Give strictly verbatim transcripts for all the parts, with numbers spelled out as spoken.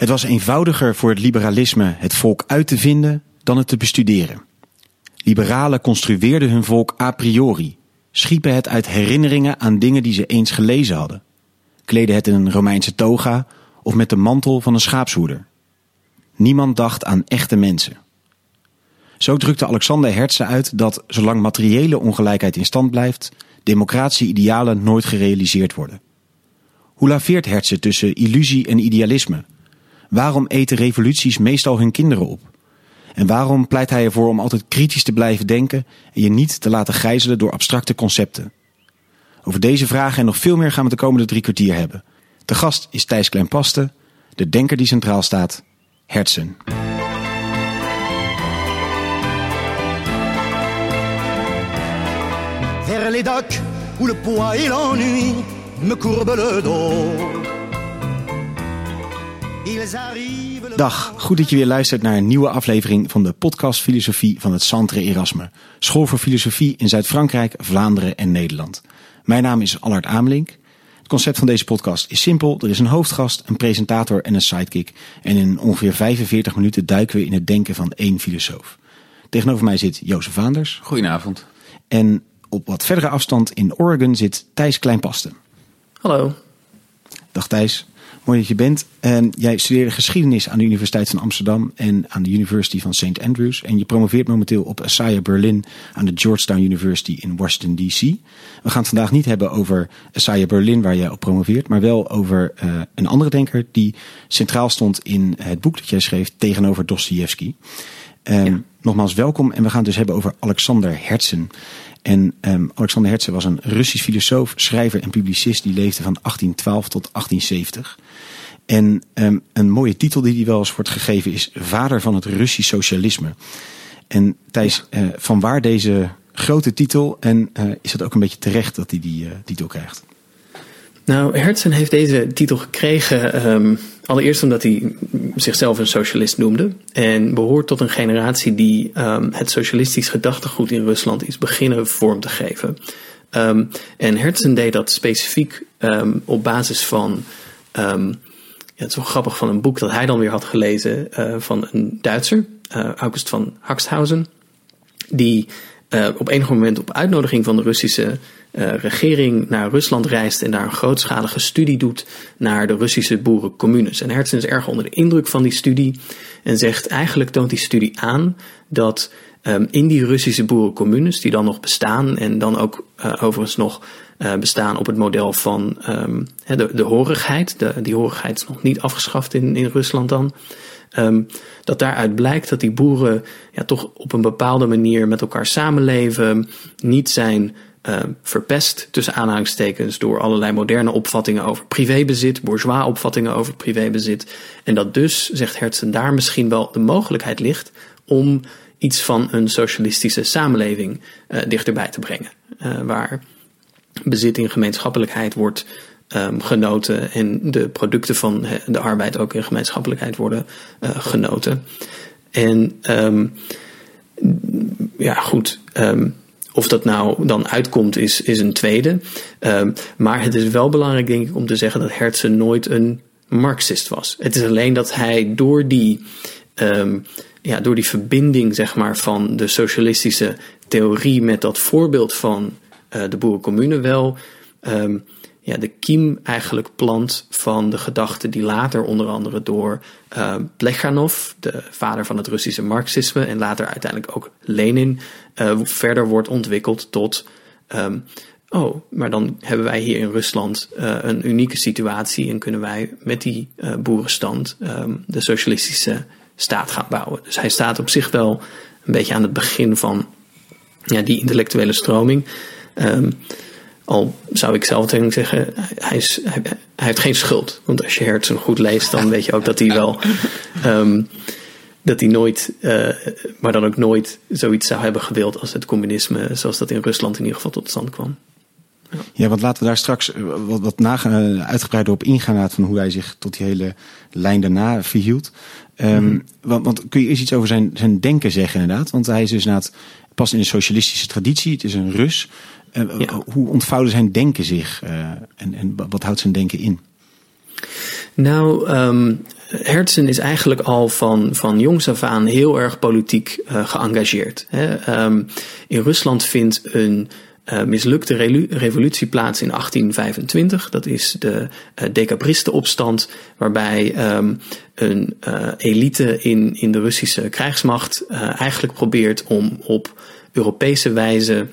Het was eenvoudiger voor het liberalisme het volk uit te vinden dan het te bestuderen. Liberalen construeerden hun volk a priori, schiepen het uit herinneringen aan dingen die ze eens gelezen hadden, kleden het in een Romeinse toga of met de mantel van een schaapshoeder. Niemand dacht aan echte mensen. Zo drukte Alexander Hertzen uit dat, zolang materiële ongelijkheid in stand blijft, democratie-idealen nooit gerealiseerd worden. Hoe laveert Hertzen tussen illusie en idealisme? Waarom eten revoluties meestal hun kinderen op? En waarom pleit hij ervoor om altijd kritisch te blijven denken en je niet te laten gijzelen door abstracte concepten? Over deze vragen en nog veel meer gaan we de komende drie kwartier hebben. De gast is Thijs Klein-Paste, de denker die centraal staat, Hertzen. Vers les docks où le poids et l'ennui me courbent le dos. Dag, goed dat je weer luistert naar een nieuwe aflevering van de podcast Filosofie van het Centre Erasme, School voor Filosofie in Zuid-Frankrijk, Vlaanderen en Nederland. Mijn naam is Allard Amelink. Het concept van deze podcast is simpel. Er is een hoofdgast, een presentator en een sidekick. En in ongeveer vijfenveertig minuten duiken we in het denken van één filosoof. Tegenover mij zit Jozef Vaanders. Goedenavond. En op wat verdere afstand in Oregon zit Thijs Klein-Paste. Hallo. Dag Thijs. Mooi dat je bent. En jij studeerde geschiedenis aan de Universiteit van Amsterdam en aan de University van Saint Andrews. En je promoveert momenteel op Isaiah Berlin aan de Georgetown University in Washington D C. We gaan het vandaag niet hebben over Isaiah Berlin, waar jij op promoveert, maar wel over uh, een andere denker die centraal stond in het boek dat jij schreef tegenover Dostojevski. Um, ja. Nogmaals welkom en we gaan het dus hebben over Alexander Hertzen. En um, Alexander Hertzen was een Russisch filosoof, schrijver en publicist die leefde van achttien twaalf tot achttien zeventig. En um, een mooie titel die hij wel eens wordt gegeven is Vader van het Russisch socialisme. En Thijs, ja. uh, vanwaar deze grote titel en uh, is het ook een beetje terecht dat hij die uh, titel krijgt? Nou, Hertzen heeft deze titel gekregen um, allereerst omdat hij zichzelf een socialist noemde en behoort tot een generatie die um, het socialistisch gedachtegoed in Rusland is beginnen vorm te geven. Um, en Hertzen deed dat specifiek um, op basis van, um, ja, het is wel grappig, van een boek dat hij dan weer had gelezen uh, van een Duitser, uh, August van Haxthausen, die uh, op enig moment op uitnodiging van de Russische Uh, regering naar Rusland reist en daar een grootschalige studie doet naar de Russische boerencommunes. En Hertzen is erg onder de indruk van die studie en zegt eigenlijk toont die studie aan dat um, in die Russische boerencommunes, die dan nog bestaan en dan ook uh, overigens nog uh, bestaan op het model van um, de, de horigheid, de, die horigheid is nog niet afgeschaft in, in Rusland dan, Um, dat daaruit blijkt dat die boeren ja, toch op een bepaalde manier met elkaar samenleven, niet zijn uh, verpest tussen aanhalingstekens door allerlei moderne opvattingen over privébezit, bourgeois opvattingen over privébezit. En dat dus, zegt Hertzen, daar misschien wel de mogelijkheid ligt om iets van een socialistische samenleving uh, dichterbij te brengen. Uh, waar bezit in gemeenschappelijkheid wordt Um, genoten en de producten van de arbeid ook in gemeenschappelijkheid worden uh, genoten. En um, ja goed, um, of dat nou dan uitkomt is, is een tweede. Um, maar het is wel belangrijk, denk ik, om te zeggen dat Hertzen nooit een Marxist was. Het is alleen dat hij door die, um, ja, door die verbinding, zeg maar, van de socialistische theorie met dat voorbeeld van uh, de boerencommune wel Um, ja, de kiem eigenlijk plant van de gedachte die later onder andere door uh, Plekhanov, de vader van het Russische marxisme, en later uiteindelijk ook Lenin, uh, verder wordt ontwikkeld tot um, oh, maar dan hebben wij hier in Rusland uh, een unieke situatie en kunnen wij met die uh, boerenstand um, de socialistische staat gaan bouwen. Dus hij staat op zich wel een beetje aan het begin van ja, die intellectuele stroming. Um, Al zou ik zelf tegen zeggen, hij, is, hij, hij heeft geen schuld. Want als je Hertzen goed leest, dan weet je ook dat hij wel um, dat hij nooit, uh, maar dan ook nooit zoiets zou hebben gewild als het communisme, zoals dat in Rusland in ieder geval tot stand kwam. Ja, ja, want laten we daar straks wat, wat naga- uitgebreider op ingaan van hoe hij zich tot die hele lijn daarna verhield. Um, mm-hmm. want, want kun je eens iets over zijn, zijn denken zeggen inderdaad? Want hij is dus inderdaad past in de socialistische traditie, het is een Rus. Uh, ja. Hoe ontvouwde zijn denken zich uh, en, en wat houdt zijn denken in? Nou, um, Herzen is eigenlijk al van, van jongs af aan heel erg politiek uh, geëngageerd. Hè. Um, in Rusland vindt een uh, mislukte re- revolutie plaats in achttien vijfentwintig. Dat is de uh, Decabristenopstand, waarbij um, een uh, elite in, in de Russische krijgsmacht uh, eigenlijk probeert om op Europese wijze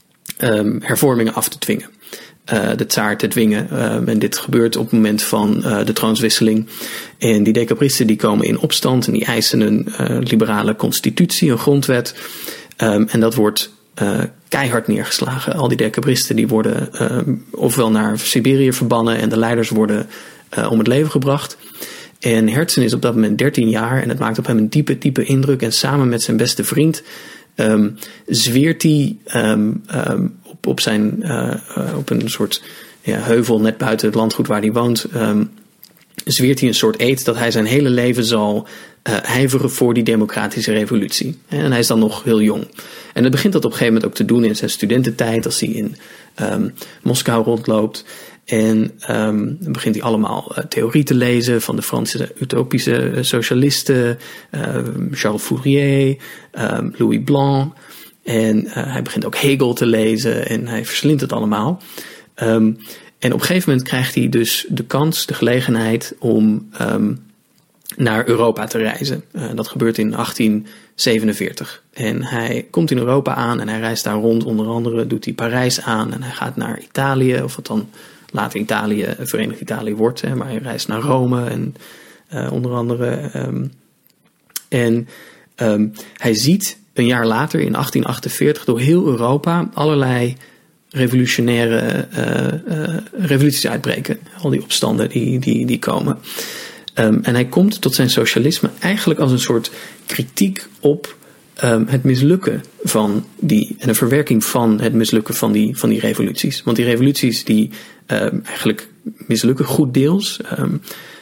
um, hervormingen af te dwingen. Uh, de tsaar te dwingen. Uh, en dit gebeurt op het moment van uh, de troonswisseling. En die decabristen die komen in opstand en die eisen een uh, liberale constitutie, een grondwet. Um, en dat wordt uh, keihard neergeslagen. Al die decabristen die worden uh, ofwel naar Siberië verbannen en de leiders worden uh, om het leven gebracht. En Herzen is op dat moment dertien jaar en het maakt op hem een diepe, diepe indruk. En samen met zijn beste vriend um, zweert hij um, um, op, op, zijn, uh, uh, op een soort ja, heuvel net buiten het landgoed waar hij woont, um, zweert hij een soort eed dat hij zijn hele leven zal uh, ijveren voor die democratische revolutie. En hij is dan nog heel jong. En dat begint dat op een gegeven moment ook te doen in zijn studententijd, als hij in um, Moskou rondloopt. En um, dan begint hij allemaal uh, theorie te lezen van de Franse utopische uh, socialisten, uh, Charles Fourier, um, Louis Blanc. En uh, hij begint ook Hegel te lezen en hij verslindt het allemaal. Um, en op een gegeven moment krijgt hij dus de kans, de gelegenheid om um, naar Europa te reizen. Uh, dat gebeurt in achttien zevenenveertig. En hij komt in Europa aan en hij reist daar rond. Onder andere doet hij Parijs aan en hij gaat naar Italië, of wat dan later Italië, Verenigd Italië wordt. Hè, maar hij reist naar Rome en uh, onder andere. Um, en um, hij ziet een jaar later, in achttien achtenveertig, door heel Europa allerlei revolutionaire uh, uh, revoluties uitbreken. Al die opstanden die, die, die komen. Um, en hij komt tot zijn socialisme eigenlijk als een soort kritiek op um, het mislukken van die, en een verwerking van het mislukken van die, van die revoluties. Want die revoluties die um, eigenlijk mislukken goed deels, um,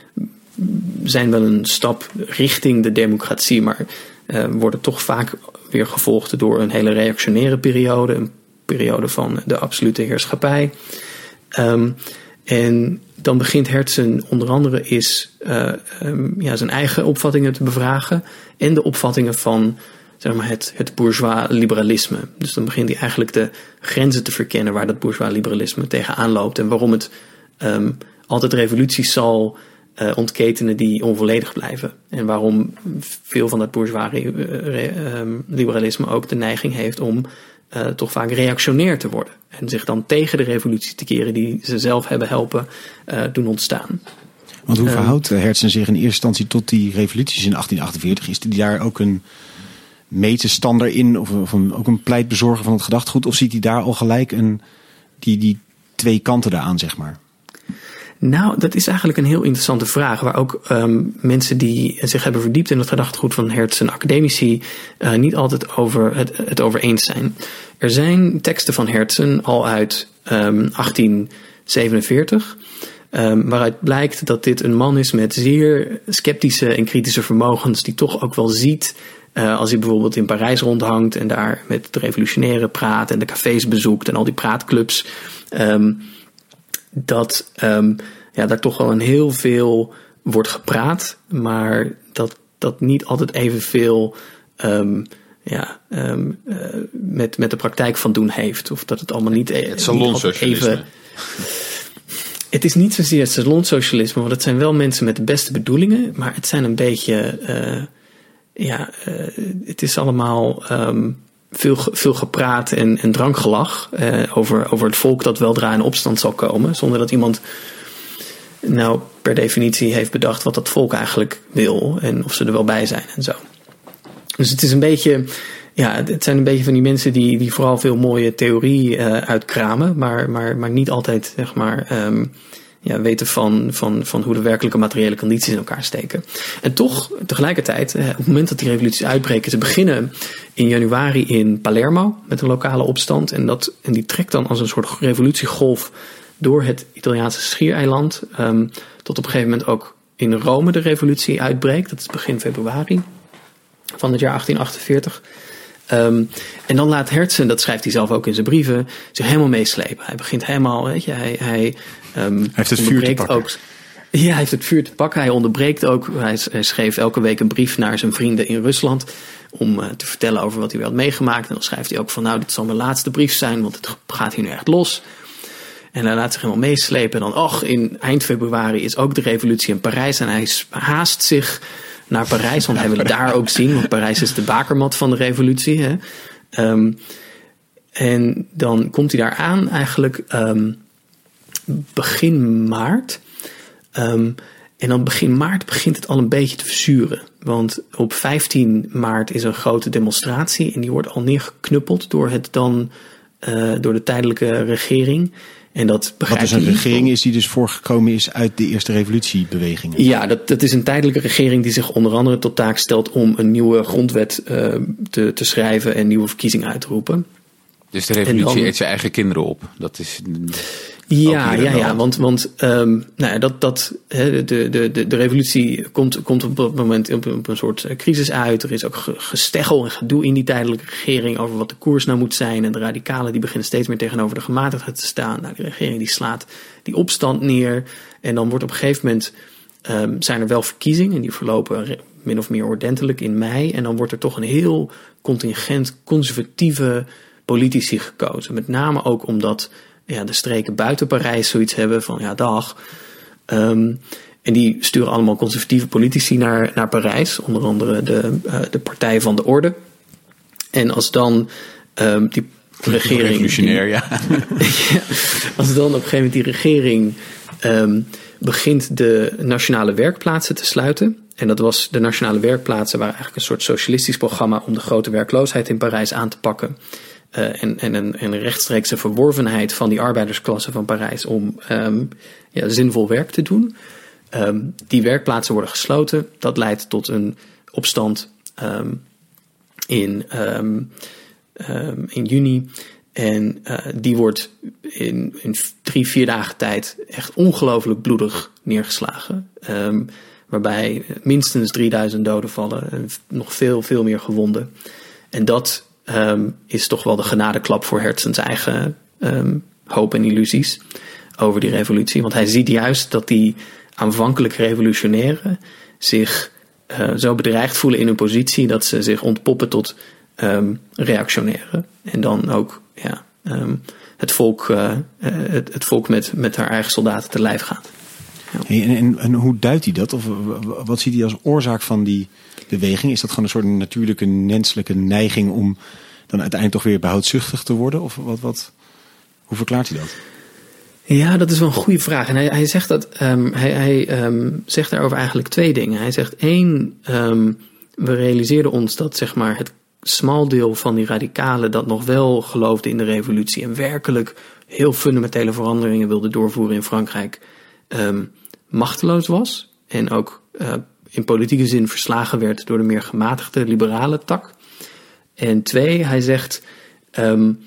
zijn wel een stap richting de democratie, maar uh, worden toch vaak weer gevolgd door een hele reactionaire periode, een periode van de absolute heerschappij. Um, en dan begint Herzen onder andere is, uh, um, ja, zijn eigen opvattingen te bevragen en de opvattingen van, zeg maar, het, het bourgeois liberalisme. Dus dan begint hij eigenlijk de grenzen te verkennen waar dat bourgeois liberalisme tegenaan loopt en waarom het um, altijd revoluties zal uh, ontketenen die onvolledig blijven. En waarom veel van dat bourgeois re, re, um, liberalisme ook de neiging heeft om Uh, toch vaak reactionair te worden. En zich dan tegen de revolutie te keren die ze zelf hebben helpen uh, doen ontstaan. Want hoe um, verhoudt Herzen zich in eerste instantie tot die revoluties in achttien achtenveertig? Is hij daar ook een medestander in? Of, of een, ook een pleitbezorger van het gedachtegoed? Of ziet hij daar al gelijk een, die, die twee kanten daaraan, zeg maar? Nou, dat is eigenlijk een heel interessante vraag, waar ook um, mensen die zich hebben verdiept in het gedachtegoed van Herzen, academici, uh, niet altijd over het, het over eens zijn. Er zijn teksten van Herzen al uit um, achttien zevenenveertig, um, waaruit blijkt dat dit een man is met zeer sceptische en kritische vermogens, die toch ook wel ziet, uh, als hij bijvoorbeeld in Parijs rondhangt en daar met de revolutionairen praat en de cafés bezoekt en al die praatclubs, um, dat um, ja, daar toch wel een heel veel wordt gepraat, maar dat dat niet altijd evenveel um, ja, um, uh, met, met de praktijk van doen heeft. Of dat het allemaal niet, het salonsocialisme. Even. Het is niet zozeer het salonsocialisme, want het zijn wel mensen met de beste bedoelingen, maar het zijn een beetje, uh, ja, uh, het is allemaal Um, Veel, veel gepraat en, en drankgelach uh, over, over het volk dat weldra in opstand zal komen, zonder dat iemand nou per definitie heeft bedacht wat dat volk eigenlijk wil en of ze er wel bij zijn en zo. Dus het is een beetje, ja, het zijn een beetje van die mensen die, die vooral veel mooie theorie uh, uitkramen, maar, maar, maar niet altijd, zeg maar, um, ja, weten van, van, van hoe de werkelijke materiële condities in elkaar steken. En toch, tegelijkertijd, op het moment dat die revoluties uitbreken, ze beginnen in januari in Palermo met een lokale opstand. En, dat, en die trekt dan als een soort revolutiegolf door het Italiaanse schiereiland. Um, tot op een gegeven moment ook in Rome de revolutie uitbreekt. Dat is begin februari van het jaar achttien achtenveertig. Um, en dan laat Herzen, dat schrijft hij zelf ook in zijn brieven, zich helemaal meeslepen. Hij begint helemaal, weet je, hij, hij, um, hij heeft het vuur te pakken. Ook, Ja, hij heeft het vuur te pakken. Hij onderbreekt ook. Hij, hij schreef elke week een brief naar zijn vrienden in Rusland om uh, te vertellen over wat hij weer had meegemaakt. En dan schrijft hij ook van, nou, dit zal mijn laatste brief zijn, want het gaat hier nu echt los. En hij laat zich helemaal meeslepen. En dan, och, in eind februari is ook de revolutie in Parijs. En hij haast zich naar Parijs, want hij wil het daar ook zien. Want Parijs is de bakermat van de revolutie. Hè. Um, en dan komt hij daar aan eigenlijk um, begin maart. Um, en dan begin maart begint het al een beetje te verzuren. Want op vijftien maart is een grote demonstratie. En die wordt al neergeknuppeld door, het dan, uh, door de tijdelijke regering. En dat Wat dus een regering is die dus voorgekomen is uit de eerste revolutiebewegingen. Ja, dat, dat is een tijdelijke regering die zich onder andere tot taak stelt om een nieuwe grondwet uh, te, te schrijven en nieuwe verkiezingen uit te roepen. Dus de revolutie dan eet zijn eigen kinderen op. Dat is. Ja, ja, ja, want, want um, nou ja, dat, dat, he, de, de, de, de revolutie komt, komt op dat moment op, op een soort crisis uit. Er is ook gesteggel en gedoe in die tijdelijke regering over wat de koers nou moet zijn. En de radicalen die beginnen steeds meer tegenover de gematigdheid te staan. Nou, die regering die slaat die opstand neer. En dan wordt op een gegeven moment um, zijn er wel verkiezingen. En die verlopen min of meer ordentelijk in mei. En dan wordt er toch een heel contingent conservatieve politici gekozen. Met name ook omdat ja, de streken buiten Parijs zoiets hebben van ja, dag. Um, en die sturen allemaal conservatieve politici naar, naar Parijs. Onder andere de, uh, de Partij van de Orde. En als dan um, die regering... Revolutionair, ja. ja. Als dan op een gegeven moment die regering um, begint de nationale werkplaatsen te sluiten. En dat was de nationale werkplaatsen waren eigenlijk een soort socialistisch programma om de grote werkloosheid in Parijs aan te pakken. Uh, en, en een, een rechtstreekse verworvenheid van die arbeidersklasse van Parijs om um, ja, zinvol werk te doen. Um, die werkplaatsen worden gesloten. Dat leidt tot een opstand um, in, um, um, in juni. En uh, die wordt in, in drie, vier dagen tijd echt ongelooflijk bloedig neergeslagen. Um, waarbij minstens drieduizend doden vallen en nog veel, veel meer gewonden. En dat Um, is toch wel de genadeklap voor Hertzens eigen um, hoop en illusies over die revolutie. Want hij ziet juist dat die aanvankelijk revolutionairen zich uh, zo bedreigd voelen in hun positie dat ze zich ontpoppen tot um, reactionairen. En dan ook ja, um, het volk, uh, het, het volk met, met haar eigen soldaten te lijf gaat. Ja. Hey, en, en, en hoe duidt hij dat? Of wat ziet hij als oorzaak van die beweging? Is dat gewoon een soort natuurlijke menselijke neiging om dan uiteindelijk toch weer behoudzuchtig te worden? Of wat, wat, hoe verklaart hij dat? Ja, dat is wel een goede vraag. En hij, hij zegt dat um, hij, hij um, zegt daarover eigenlijk twee dingen. Hij zegt één, um, we realiseerden ons dat zeg maar het smal deel van die radicalen dat nog wel geloofde in de revolutie en werkelijk heel fundamentele veranderingen wilde doorvoeren in Frankrijk, um, machteloos was. En ook uh, in politieke zin verslagen werd door de meer gematigde liberale tak. En twee, hij zegt, um,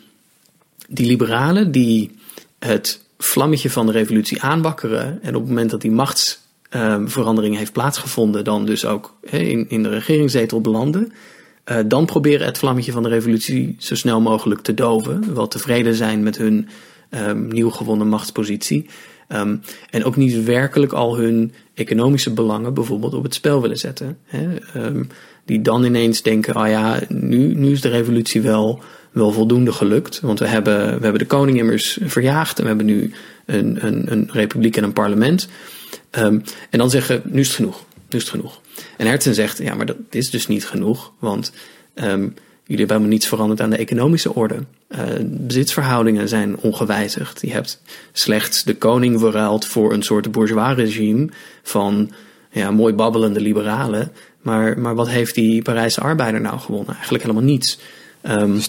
die liberalen die het vlammetje van de revolutie aanwakkeren en op het moment dat die machtsverandering um, heeft plaatsgevonden, dan dus ook he, in, in de regeringszetel belanden, uh, dan proberen het vlammetje van de revolutie zo snel mogelijk te doven, wel tevreden zijn met hun um, nieuw gewonnen machtspositie. Um, en ook niet werkelijk al hun economische belangen bijvoorbeeld op het spel willen zetten. Hè? Um, die dan ineens denken, oh ja, nu, nu is de revolutie wel, wel voldoende gelukt. Want we hebben, we hebben de koning immers verjaagd en we hebben nu een, een, een republiek en een parlement. Um, en dan zeggen, nu is het genoeg, nu is het genoeg. En Hertzen zegt, ja, maar dat is dus niet genoeg, want um, jullie hebben helemaal niets veranderd aan de economische orde. Uh, bezitsverhoudingen zijn ongewijzigd. Je hebt slechts de koning verruild voor een soort bourgeois regime van ja, mooi babbelende liberalen. Maar, maar wat heeft die Parijse arbeider nou gewonnen? Eigenlijk helemaal niets. Um,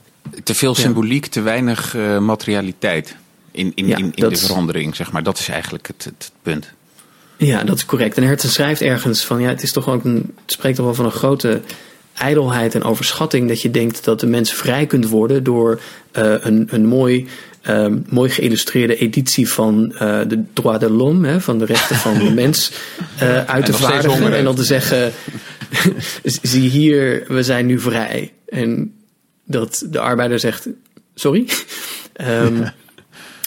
te veel symboliek, ja. te weinig uh, materialiteit in, in, ja, in, in de verandering, zeg maar. Dat is eigenlijk het, het, het punt. Ja, dat is correct. En Hertzen schrijft ergens van, ja, het is toch ook een, het spreekt toch wel van een grote ijdelheid en overschatting dat je denkt dat de mens vrij kunt worden door uh, een, een mooi, uh, mooi geïllustreerde editie van uh, de droit de l'homme, hè, van de rechten van de mens, uh, uit te vaardigen en dan te zeggen, zie hier, we zijn nu vrij. En dat de arbeider zegt, sorry? um,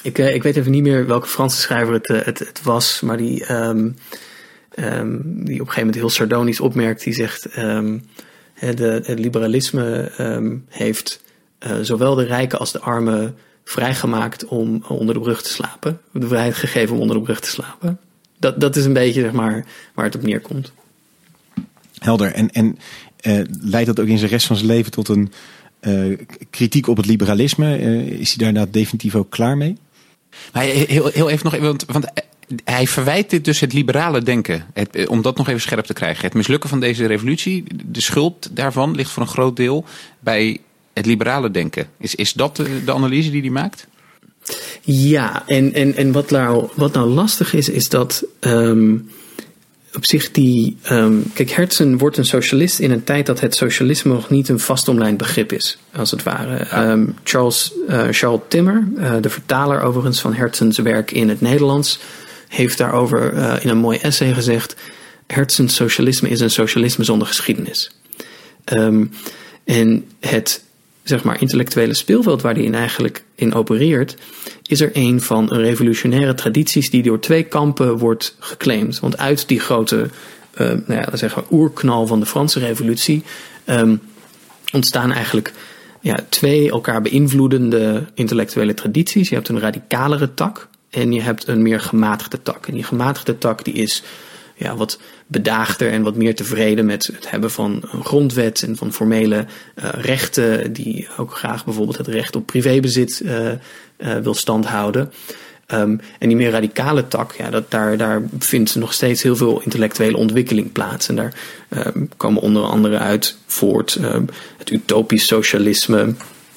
Ik, ik weet even niet meer welke Franse schrijver het, het, het was, maar die, um, um, die op een gegeven moment heel sardonisch opmerkt. Die zegt, um, de, het liberalisme um, heeft uh, zowel de rijken als de armen vrijgemaakt om onder de brug te slapen. De vrijheid gegeven om onder de brug te slapen. Dat, dat is een beetje, zeg maar, waar het op neerkomt. Helder. En, en uh, leidt dat ook in zijn rest van zijn leven tot een uh, kritiek op het liberalisme? Uh, is hij daarna definitief ook klaar mee? Maar heel, heel even nog even, want, want hij verwijt dit dus het liberale denken. Het, om dat nog even scherp te krijgen. Het mislukken van deze revolutie, de schuld daarvan ligt voor een groot deel bij het liberale denken. Is, is dat de, de analyse die hij maakt? Ja, en, en, en wat, nou, wat nou lastig is, is dat um, op zich die... Um, kijk, Herzen wordt een socialist in een tijd dat het socialisme nog niet een vastomlijnd begrip is, als het ware. Ja. Um, Charles, uh, Charles Timmer, uh, de vertaler overigens van Herzens werk in het Nederlands, heeft daarover uh, in een mooi essay gezegd: Herzens socialisme is een socialisme zonder geschiedenis. Um, en het, zeg maar, intellectuele speelveld waar hij in eigenlijk in opereert, is er een van revolutionaire tradities die door twee kampen wordt geclaimd. Want uit die grote, uh, nou ja, dan zeggen we, oerknal van de Franse revolutie um, ontstaan eigenlijk ja, twee elkaar beïnvloedende intellectuele tradities. Je hebt een radicalere tak en je hebt een meer gematigde tak. En die gematigde tak die is ja, wat bedaagder en wat meer tevreden met het hebben van een grondwet en van formele uh, rechten, die ook graag bijvoorbeeld het recht op privébezit uh, uh, wil standhouden. Um, en die meer radicale tak, ja, dat, daar, daar vindt nog steeds heel veel intellectuele ontwikkeling plaats. En daar um, komen onder andere uit voort um, het utopisch socialisme,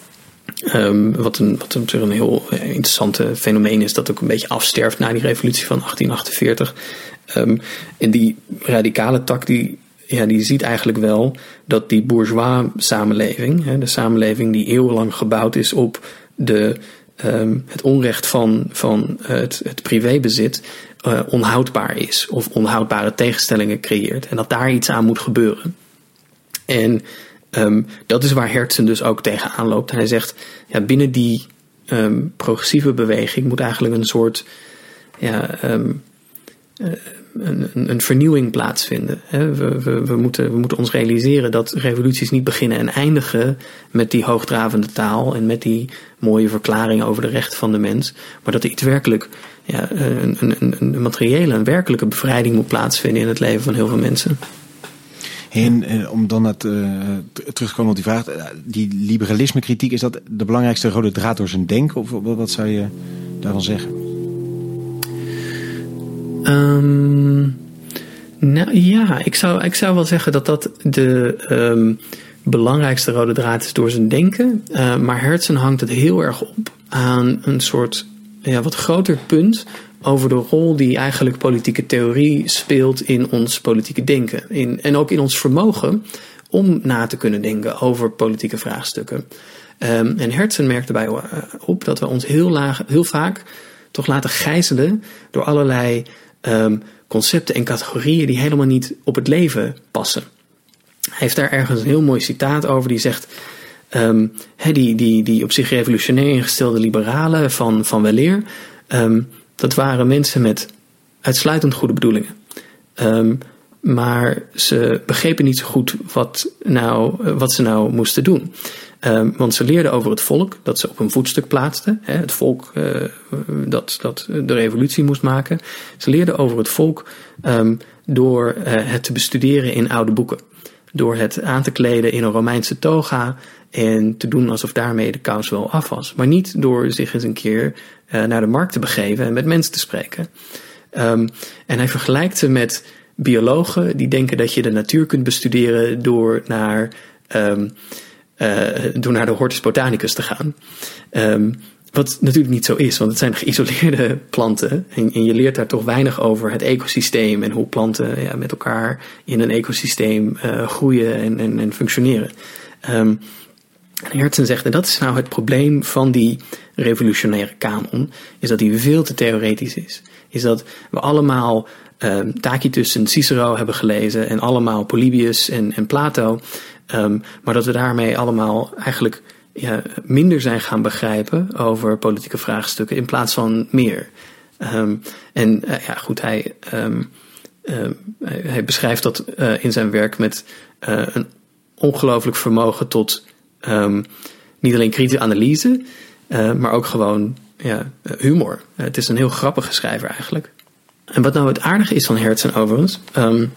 Um, wat, een, wat een, een heel interessante fenomeen is, dat ook een beetje afsterft na die revolutie van achttien achtenveertig. Um, en die radicale tak, die, ja, die ziet eigenlijk wel dat die bourgeois samenleving, hè, de samenleving die eeuwenlang gebouwd is op de, um, het onrecht van, van het, het privébezit, uh, onhoudbaar is of onhoudbare tegenstellingen creëert. En dat daar iets aan moet gebeuren. En Um, dat is waar Herzen dus ook tegenaan loopt. En hij zegt, ja, binnen die um, progressieve beweging moet eigenlijk een soort ja, um, uh, een, een vernieuwing plaatsvinden. He, we, we, we, moeten, we moeten ons realiseren dat revoluties niet beginnen en eindigen met die hoogdravende taal en met die mooie verklaringen over de rechten van de mens. Maar dat er iets werkelijk, ja, een, een, een materiële, een werkelijke bevrijding moet plaatsvinden in het leven van heel veel mensen. En eh, om dan het, uh, terug te komen op die vraag, die liberalisme kritiek, is dat de belangrijkste rode draad door zijn denken? Of wat zou je daarvan zeggen? Um, nou ja, ik zou, ik zou wel zeggen dat dat de um, belangrijkste rode draad is door zijn denken. Uh, maar Herzen hangt het heel erg op aan een soort ja, wat groter punt over de rol die eigenlijk politieke theorie speelt in ons politieke denken. In, en ook in ons vermogen om na te kunnen denken over politieke vraagstukken. Um, en Herzen merkt erbij op dat we ons heel, laag, heel vaak toch laten gijzelen door allerlei um, concepten en categorieën die helemaal niet op het leven passen. Hij heeft daar ergens een heel mooi citaat over die zegt, um, he, die, die, die op zich revolutionair ingestelde liberalen van, van weleer, um, dat waren mensen met uitsluitend goede bedoelingen. Um, maar ze begrepen niet zo goed wat, nou, wat ze nou moesten doen. Um, want ze leerden over het volk dat ze op een voetstuk plaatsten. Hè, het volk uh, dat, dat de revolutie moest maken. Ze leerden over het volk um, door uh, het te bestuderen in oude boeken. Door het aan te kleden in een Romeinse toga en te doen alsof daarmee de kous wel af was. Maar niet door zich eens een keer uh, naar de markt te begeven en met mensen te spreken. Um, en hij vergelijkt ze met biologen die denken dat je de natuur kunt bestuderen door naar, um, uh, door naar de Hortus Botanicus te gaan. Um, wat natuurlijk niet zo is, want het zijn geïsoleerde planten. En, en je leert daar toch weinig over het ecosysteem en hoe planten ja, met elkaar in een ecosysteem uh, groeien en, en, en functioneren. Um, en Herzen zegt, en dat is nou het probleem van die revolutionaire kanon, is dat die veel te theoretisch is. Is dat we allemaal um, Tacitus en Cicero hebben gelezen en allemaal Polybius en, en Plato, um, maar dat we daarmee allemaal eigenlijk ja, minder zijn gaan begrijpen over politieke vraagstukken in plaats van meer. Um, en uh, ja, goed, hij, um, uh, hij, hij beschrijft dat uh, in zijn werk met uh, een ongelooflijk vermogen tot um, niet alleen kritische analyse, uh, maar ook gewoon ja, humor. Uh, het is een heel grappige schrijver eigenlijk. En wat nou het aardige is van Herzen overigens, um,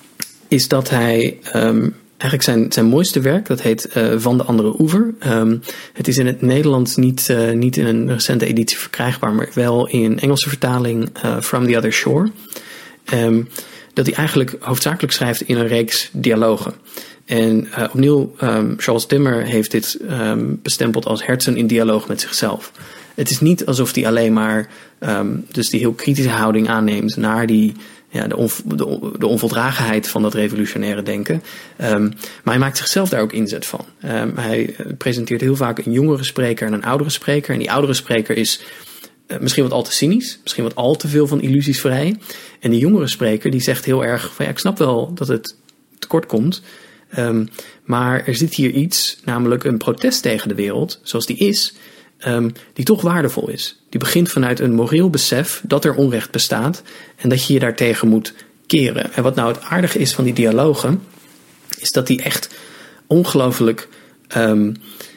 is dat hij um, eigenlijk zijn, zijn mooiste werk, dat heet uh, Van de Andere Oever. Um, het is in het Nederlands niet, uh, niet in een recente editie verkrijgbaar, maar wel in Engelse vertaling uh, From the Other Shore. Um, dat hij eigenlijk hoofdzakelijk schrijft in een reeks dialogen. En uh, opnieuw, um, Charles Timmer heeft dit um, bestempeld als Herzen in dialoog met zichzelf. Het is niet alsof hij alleen maar um, dus die heel kritische houding aanneemt naar die, ja, de, on, de, de onvoldragenheid van dat revolutionaire denken. Um, maar hij maakt zichzelf daar ook inzet van. Um, hij presenteert heel vaak een jongere spreker en een oudere spreker. En die oudere spreker is uh, misschien wat al te cynisch, misschien wat al te veel van illusies vrij. En die jongere spreker die zegt heel erg van ja, ik snap wel dat het tekort komt. Um, maar er zit hier iets, namelijk een protest tegen de wereld, zoals die is, um, die toch waardevol is. Die begint vanuit een moreel besef dat er onrecht bestaat en dat je je daartegen moet keren. En wat nou het aardige is van die dialogen, is dat die echt ongelooflijk, um,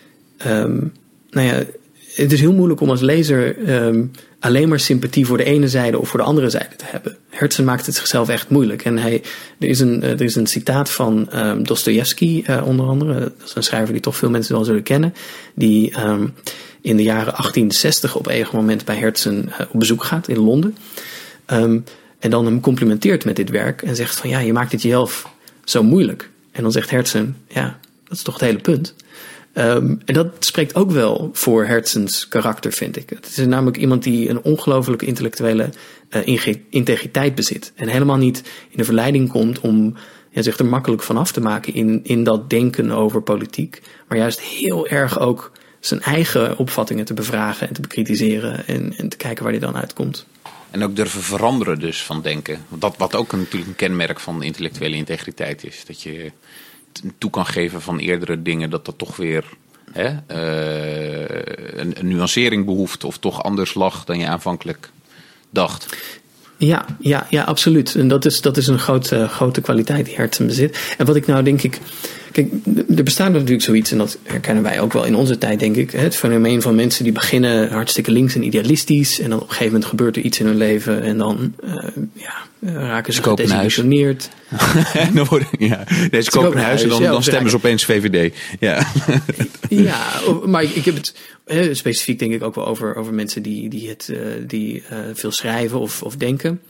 um, nou ja, het is heel moeilijk om als lezer um, alleen maar sympathie voor de ene zijde of voor de andere zijde te hebben. Herzen maakt het zichzelf echt moeilijk. En hij, er, is een, er is een citaat van um, Dostojevski uh, onder andere. Dat is een schrijver die toch veel mensen wel zullen kennen. Die um, in de jaren achttien zestig op een moment bij Herzen uh, op bezoek gaat in Londen. Um, en dan hem complimenteert met dit werk. En zegt van ja, je maakt het jezelf zo moeilijk. En dan zegt Herzen, ja, dat is toch het hele punt. Um, en dat spreekt ook wel voor Herzens karakter, vind ik. Het is namelijk iemand die een ongelooflijke intellectuele uh, integriteit bezit. En helemaal niet in de verleiding komt om ja, zich er makkelijk van af te maken in, in dat denken over politiek. Maar juist heel erg ook zijn eigen opvattingen te bevragen en te bekritiseren. En, en te kijken waar hij dan uitkomt. En ook durven veranderen dus van denken. Dat wat ook een, natuurlijk een kenmerk van intellectuele integriteit is. Dat je toe kan geven van eerdere dingen, dat dat toch weer hè, uh, een, een nuancering behoeft of toch anders lag dan je aanvankelijk dacht. Ja, ja, ja, absoluut. En dat is, dat is een grote, grote kwaliteit die Herzen bezit. En wat ik nou denk ik, kijk, er bestaat natuurlijk zoiets, en dat herkennen wij ook wel in onze tijd, denk ik. Het fenomeen van mensen die beginnen hartstikke links en idealistisch, en dan op een gegeven moment gebeurt er iets in hun leven, en dan uh, ja, raken ze gedesillusioneerd. dan worden, ja, nee, ze kopen een huis en dan, dan stemmen ze opeens V V D. Ja, ja, maar ik heb het eh, specifiek denk ik ook wel over, over mensen die, die, het, uh, die uh, veel schrijven of, of denken.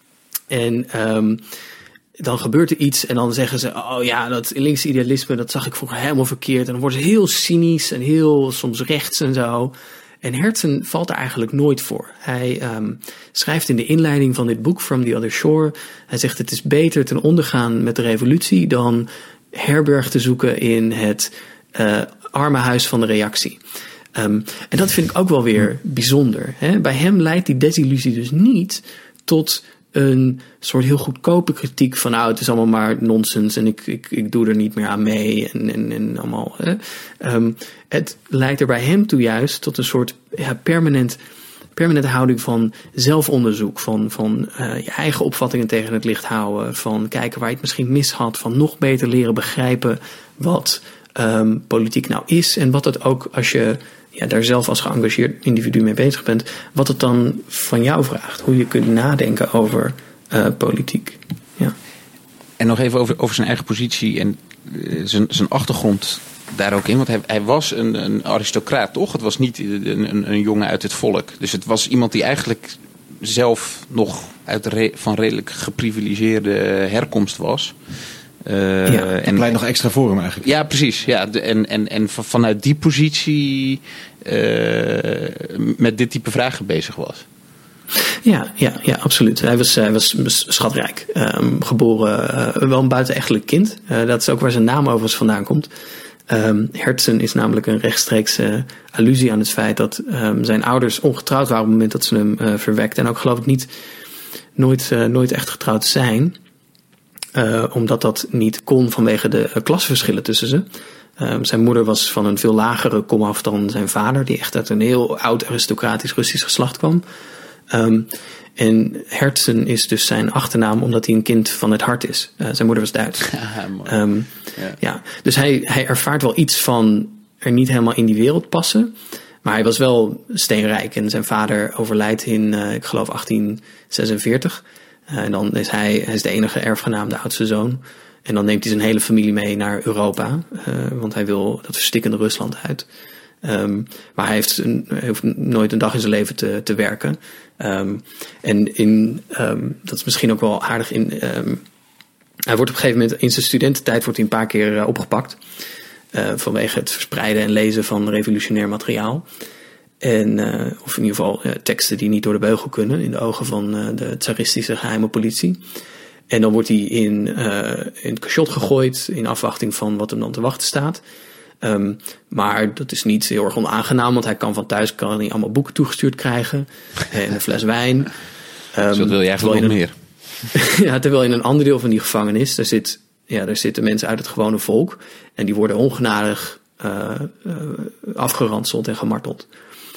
En um, dan gebeurt er iets en dan zeggen ze, oh ja, dat linkse idealisme, dat zag ik vroeger helemaal verkeerd. En dan worden ze heel cynisch en heel soms rechts en zo. En Herzen valt er eigenlijk nooit voor. Hij um, schrijft in de inleiding van dit boek, From the Other Shore, hij zegt het is beter ten ondergaan met de revolutie dan herberg te zoeken in het uh, arme huis van de reactie. Um, en dat vind ik ook wel weer bijzonder. Hè? Bij hem leidt die desillusie dus niet tot een soort heel goedkope kritiek van nou, het is allemaal maar nonsens en ik, ik, ik doe er niet meer aan mee en, en, en allemaal. Hè. Um, het leidt er bij hem toe juist tot een soort ja, permanent, permanente houding van zelfonderzoek, van, van uh, je eigen opvattingen tegen het licht houden, van kijken waar je het misschien mis had, van nog beter leren begrijpen wat um, politiek nou is en wat het ook als je ja, daar zelf als geëngageerd individu mee bezig bent, wat het dan van jou vraagt. Hoe je kunt nadenken over uh, politiek. Ja. En nog even over, over zijn eigen positie en uh, zijn, zijn achtergrond daar ook in. Want hij, hij was een, een aristocraat, toch? Het was niet een, een, een jongen uit het volk. Dus het was iemand die eigenlijk zelf nog uit re, van redelijk geprivilegeerde herkomst was. Uh, ja, en pleit nog extra voor hem eigenlijk. Ja, precies. Ja, de, en, en, en vanuit die positie uh, met dit type vragen bezig was. Ja, ja, ja, absoluut. Hij was, hij was schatrijk. Um, geboren, uh, wel een buitenechtelijk kind. Uh, dat is ook waar zijn naam overigens vandaan komt. Um, Herzen is namelijk een rechtstreekse allusie aan het feit dat um, zijn ouders ongetrouwd waren op het moment dat ze hem uh, verwekten. En ook geloof ik niet nooit, uh, nooit echt getrouwd zijn. Uh, omdat dat niet kon vanwege de uh, klasverschillen tussen ze. Um, zijn moeder was van een veel lagere komaf dan zijn vader, die echt uit een heel oud aristocratisch Russisch geslacht kwam. Um, en Herzen is dus zijn achternaam omdat hij een kind van het hart is. Uh, zijn moeder was Duits. Ja, um, ja. ja, dus hij, hij ervaart wel iets van er niet helemaal in die wereld passen. Maar hij was wel steenrijk en zijn vader overlijdt in, uh, ik geloof, achttien zesenveertig. Uh, en dan is hij, hij is de enige erfgenaam, de oudste zoon. En dan neemt hij zijn hele familie mee naar Europa. Uh, want hij wil dat verstikkende Rusland uit. Um, maar hij heeft, een, hij hoeft nooit een dag in zijn leven te, te werken. Um, en in, um, dat is misschien ook wel aardig. In, um, hij wordt op een gegeven moment in zijn studententijd wordt hij een paar keer uh, opgepakt. Uh, vanwege het verspreiden en lezen van revolutionair materiaal. En, uh, of in ieder geval uh, teksten die niet door de beugel kunnen in de ogen van uh, de tsaristische geheime politie. En dan wordt hij in, uh, in het cachot gegooid in afwachting van wat hem dan te wachten staat. Um, maar dat is niet heel erg onaangenaam, want hij kan van thuis kan hij allemaal boeken toegestuurd krijgen en een fles wijn. Um, dus dat wil je eigenlijk nog meer? Ja, terwijl in een ander deel van die gevangenis, daar, zit, ja, daar zitten mensen uit het gewone volk en die worden ongenadig uh, uh, afgeranseld en gemarteld.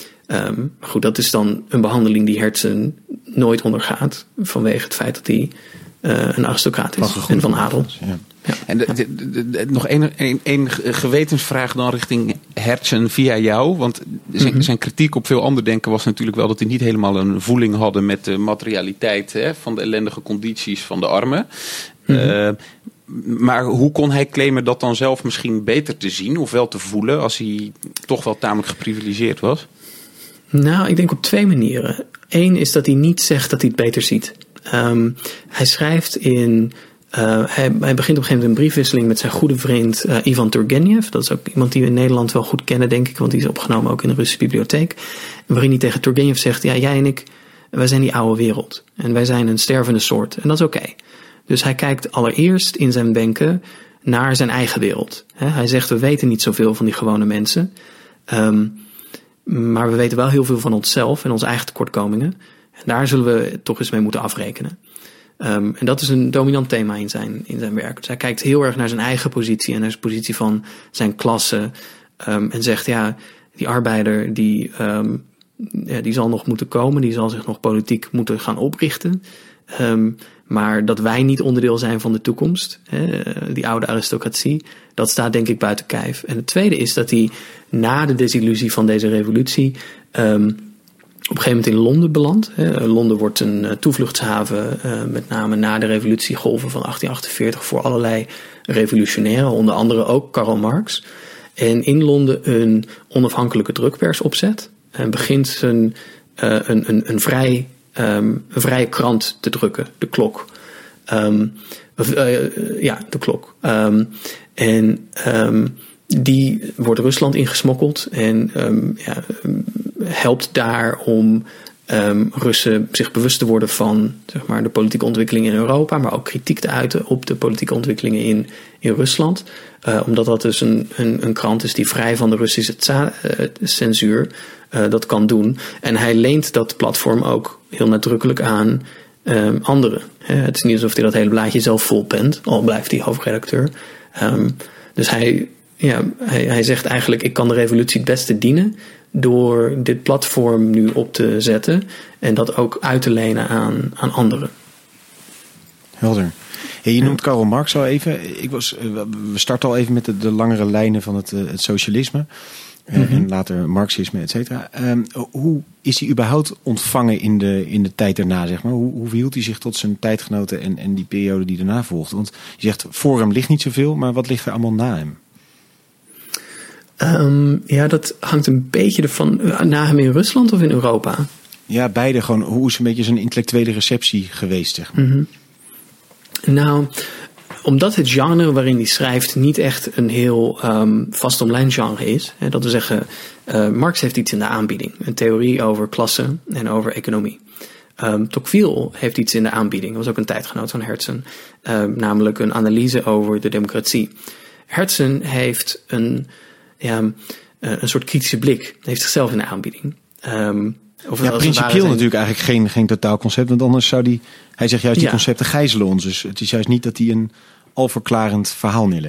Um, maar goed, dat is dan een behandeling die Herzen nooit ondergaat vanwege het feit dat hij uh, een aristocraat is en van adel. Ja. Ja. En de, de, de, de, nog één een, een gewetensvraag dan richting Herzen via jou. Want zijn, mm-hmm. zijn kritiek op veel ander denken was natuurlijk wel dat hij niet helemaal een voeling hadden met de materialiteit, hè, van de ellendige condities van de armen. Mm-hmm. Uh, maar hoe kon hij claimen dat dan zelf misschien beter te zien of wel te voelen als hij toch wel tamelijk geprivilegeerd was? Nou, ik denk op twee manieren. Eén is dat hij niet zegt dat hij het beter ziet. Um, hij schrijft in... Uh, hij, hij begint op een gegeven moment een briefwisseling met zijn goede vriend uh, Ivan Turgenev. Dat is ook iemand die we in Nederland wel goed kennen, denk ik, want die is opgenomen ook in de Russische bibliotheek. En waarin hij tegen Turgenev zegt, ja, jij en ik, wij zijn die oude wereld. En wij zijn een stervende soort. En dat is oké. Okay. Dus hij kijkt allereerst in zijn denken naar zijn eigen wereld. He, hij zegt, we weten niet zoveel van die gewone mensen. Um, maar we weten wel heel veel van onszelf en onze eigen tekortkomingen. En daar zullen we toch eens mee moeten afrekenen. Um, en dat is een dominant thema in zijn, in zijn werk. Dus hij kijkt heel erg naar zijn eigen positie en naar zijn positie van zijn klasse. Um, en zegt, ja, die arbeider die, um, ja, die zal nog moeten komen. Die zal zich nog politiek moeten gaan oprichten. Um, maar dat wij niet onderdeel zijn van de toekomst, hè, die oude aristocratie, dat staat denk ik buiten kijf. En het tweede is dat hij na de desillusie van deze revolutie um, op een gegeven moment in Londen belandt. Londen wordt een uh, toevluchtshaven, uh, met name na de revolutiegolven van achttien achtenveertig, voor allerlei revolutionairen, onder andere ook Karl Marx. En in Londen een onafhankelijke drukpers opzet en begint zijn, uh, een, een, een, vrij, um, een vrije krant te drukken, de Klok. Um, uh, ja, de Klok. Um, en um, die wordt Rusland ingesmokkeld en um, ja, helpt daar om um, Russen zich bewust te worden van, zeg maar, de politieke ontwikkelingen in Europa, maar ook kritiek te uiten op de politieke ontwikkelingen in, in Rusland. Uh, omdat dat dus een, een, een krant is die vrij van de Russische tsa- uh, censuur uh, dat kan doen. En hij leent dat platform ook heel nadrukkelijk aan um, anderen. Uh, het is niet alsof hij dat hele blaadje zelf volpent, al blijft hij hoofdredacteur. Um, dus hij... Ja, hij, hij zegt eigenlijk, ik kan de revolutie het beste dienen door dit platform nu op te zetten en dat ook uit te lenen aan, aan anderen. Helder. Hey, je noemt Karl Marx al even. Ik was, we starten al even met de, de langere lijnen van het, het socialisme. Mm-hmm. En later Marxisme, et cetera. Um, hoe is hij überhaupt ontvangen in de, in de tijd daarna, zeg maar? Hoe, hoe verhield hij zich tot zijn tijdgenoten en, en die periode die daarna volgde? Want je zegt, voor hem ligt niet zoveel, maar wat ligt er allemaal na hem? Um, ja, dat hangt een beetje ervan. Na hem in Rusland of in Europa? Ja, beide gewoon. Hoe is een beetje zijn intellectuele receptie geweest, zeg maar? Mm-hmm. Nou, omdat het genre waarin hij schrijft niet echt een heel um, vastomlijnd genre is. Hè, dat wil zeggen, uh, Marx heeft iets in de aanbieding. Een theorie over klasse en over economie. Um, Tocqueville heeft iets in de aanbieding. Dat was ook een tijdgenoot van Herzen. Um, namelijk een analyse over de democratie. Herzen heeft een... Ja, uh, een soort kritische blik. Heeft zichzelf in de aanbieding. Um, of ja, principieel zijn... natuurlijk eigenlijk geen, geen totaalconcept. Want anders zou die... Hij zegt juist, die ja. concepten gijzelen ons. Dus het is juist niet dat hij een alverklarend verhaal neerlegt.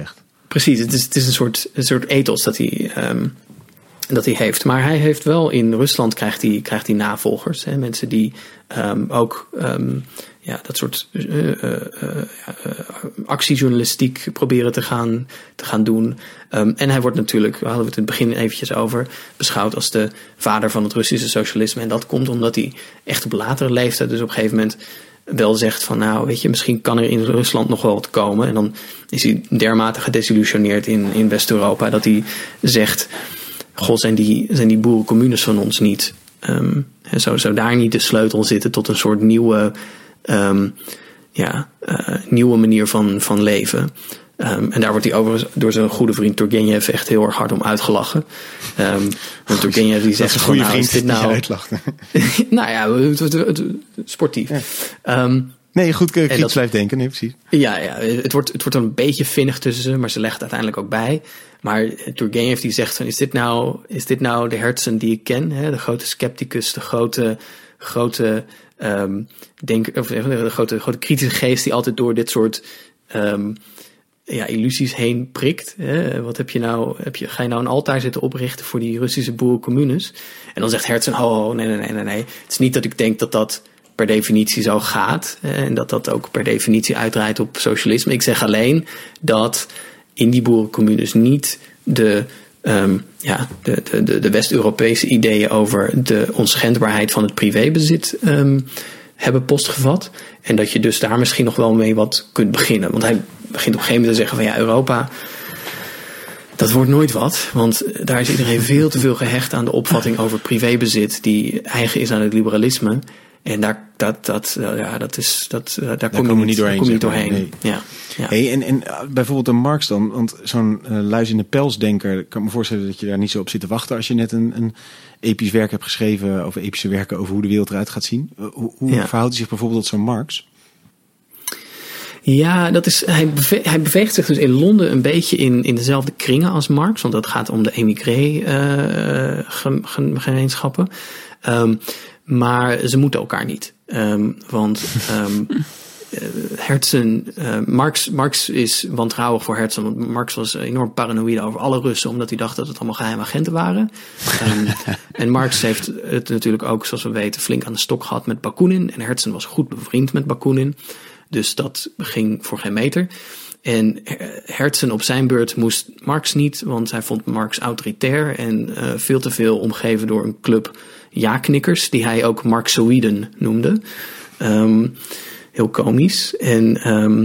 precies. Het is, het is een soort, een soort ethos dat hij, um, dat hij heeft. Maar hij heeft wel in Rusland krijgt hij, krijgt hij navolgers. Hè? Mensen die um, ook um, ja, dat soort uh, uh, uh, uh, actiejournalistiek proberen te gaan, te gaan doen. Um, en hij wordt natuurlijk, we hadden het in het begin eventjes over, beschouwd als de vader van het Russische socialisme. En dat komt omdat hij echt op latere leeftijd, dus op een gegeven moment wel zegt van nou, weet je, misschien kan er in Rusland nog wel wat komen. En dan is hij dermate gedesillusioneerd in, in West-Europa dat hij zegt, god, zijn die, zijn die boerencommunes van ons niet? Um, zou, zou daar niet de sleutel zitten tot een soort nieuwe, um, ja, uh, nieuwe manier van, van leven? Um, en daar wordt hij overigens door zijn goede vriend Turgenev echt heel erg hard om uitgelachen. Um, want Turgenev die zegt van, nou, is dit nou... nou ja, het, het, het, het, sportief. Ja. Um, nee, goed, kritisch blijft denken, nee, precies. Ja, ja het, wordt, het wordt een beetje vinnig tussen ze, maar ze legt het uiteindelijk ook bij. Maar Turgenev die zegt van, is dit nou, is dit nou de Herzen die ik ken? Hè? De grote scepticus, de grote, grote, um, denk, of de grote, grote kritische geest die altijd door dit soort um, ja, illusies heen prikt. Hè? Wat heb je nou, heb je, ga je nou een altaar zitten oprichten voor die Russische boerencommunes? En dan zegt Herzen, oh, oh nee, nee, nee, nee, nee. Het is niet dat ik denk dat dat per definitie zo gaat. En dat dat ook per definitie uitdraait op socialisme. Ik zeg alleen dat in die boerencommunes niet de, um, ja, de, de, de West-Europese ideeën over de onschendbaarheid van het privébezit um, hebben postgevat. En dat je dus daar misschien nog wel mee wat kunt beginnen. Want hij begint op een gegeven moment te zeggen van ja, Europa, dat wordt nooit wat. Want daar is iedereen veel te veel gehecht aan de opvatting over privébezit die eigen is aan het liberalisme. En daar, dat, dat, ja, dat is, dat, daar, daar kom je niet, niet doorheen. Kom je niet doorheen. Nee. Ja, ja. Hey, en, en bijvoorbeeld een Marx dan, want zo'n uh, luis in de pelsdenker, ik kan me voorstellen dat je daar niet zo op zit te wachten als je net een, een episch werk hebt geschreven, of epische werken over hoe de wereld eruit gaat zien. Uh, hoe hoe ja. verhoudt hij zich bijvoorbeeld tot zo'n Marx? Ja, dat is, hij, beve, hij beweegt zich dus in Londen een beetje in, in dezelfde kringen als Marx, want dat gaat om de emigré-gemeenschappen. Uh, um, Maar ze moeten elkaar niet. Um, want um, Herzen, uh, Marx, Marx is wantrouwig voor Herzen. Want Marx was enorm paranoïde over alle Russen, omdat hij dacht dat het allemaal geheime agenten waren. Um, en Marx heeft het natuurlijk ook, zoals we weten, flink aan de stok gehad met Bakunin. En Herzen was goed bevriend met Bakunin. Dus dat ging voor geen meter. En Herzen op zijn beurt moest Marx niet, want hij vond Marx autoritair en uh, veel te veel omgeven door een club ja-knikkers, die hij ook Marxoïden noemde. Um, heel komisch. En um,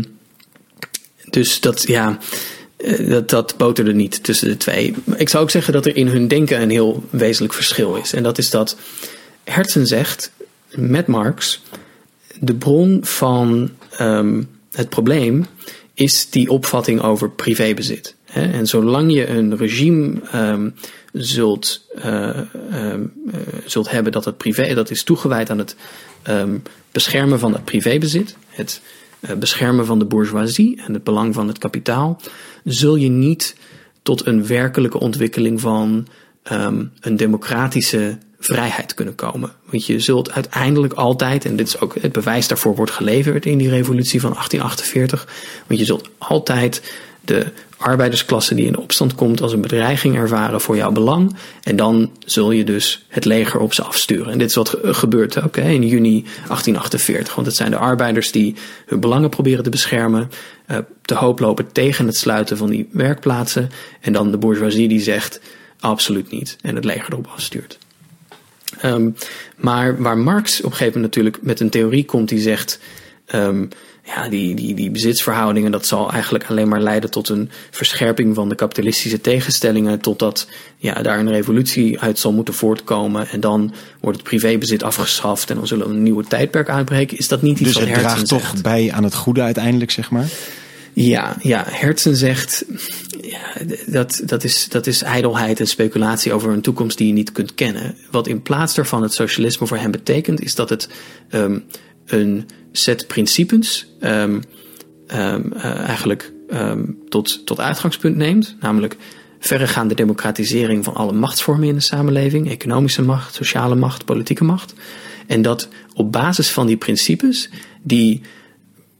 dus dat, ja, dat, dat boterde niet tussen de twee. Ik zou ook zeggen dat er in hun denken een heel wezenlijk verschil is. En dat is dat Herzen zegt, met Marx, de bron van um, het probleem is die opvatting over privébezit. Hè? En zolang je een regime um, zult, uh, um, uh, zult hebben dat het privé, dat is toegewijd aan het um, beschermen van het privébezit, het uh, beschermen van de bourgeoisie en het belang van het kapitaal, zul je niet tot een werkelijke ontwikkeling van um, een democratische vrijheid kunnen komen. Want je zult uiteindelijk altijd, en dit is ook het bewijs daarvoor wordt geleverd in die revolutie van achttien achtenveertig, want je zult altijd de arbeidersklasse die in de opstand komt als een bedreiging ervaren voor jouw belang. En dan zul je dus het leger op ze afsturen. En dit is wat gebeurt ook hè, in juni achttien achtenveertig. Want het zijn de arbeiders die hun belangen proberen te beschermen, uh, te hoop lopen tegen het sluiten van die werkplaatsen. En dan de bourgeoisie die zegt absoluut niet en het leger erop afstuurt. Um, maar waar Marx op een gegeven moment natuurlijk met een theorie komt die zegt, um, ja, die, die, die bezitsverhoudingen, dat zal eigenlijk alleen maar leiden tot een verscherping van de kapitalistische tegenstellingen, totdat ja, daar een revolutie uit zal moeten voortkomen en dan wordt het privébezit afgeschaft en dan zullen we een nieuwe tijdperk uitbreken. Is dat niet iets dus wat Herzen zegt? Dus het draagt toch bij aan het goede uiteindelijk, zeg maar? Ja, ja, Herzen zegt, ja, dat, dat, is, dat is ijdelheid en speculatie over een toekomst die je niet kunt kennen. Wat in plaats daarvan het socialisme voor hem betekent, is dat het um, een set principes um, um, uh, eigenlijk um, tot, tot uitgangspunt neemt. Namelijk verregaande democratisering van alle machtsvormen in de samenleving. Economische macht, sociale macht, politieke macht. En dat op basis van die principes, die